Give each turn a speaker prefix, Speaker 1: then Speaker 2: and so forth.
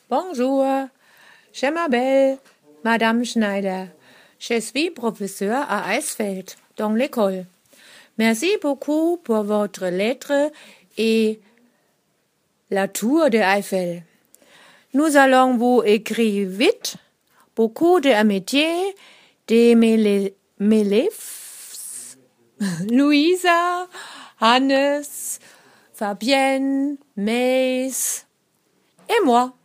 Speaker 1: Bonjour, je m'appelle Madame Schneider. Je suis professeur à Eisfeld, dans l'école. Merci beaucoup pour votre lettre et la tour de Eiffel. Nous allons vous écrire vite. Beaucoup d'amitié de mes élèves, Louisa, Hannes, Fabienne, Maïs et moi.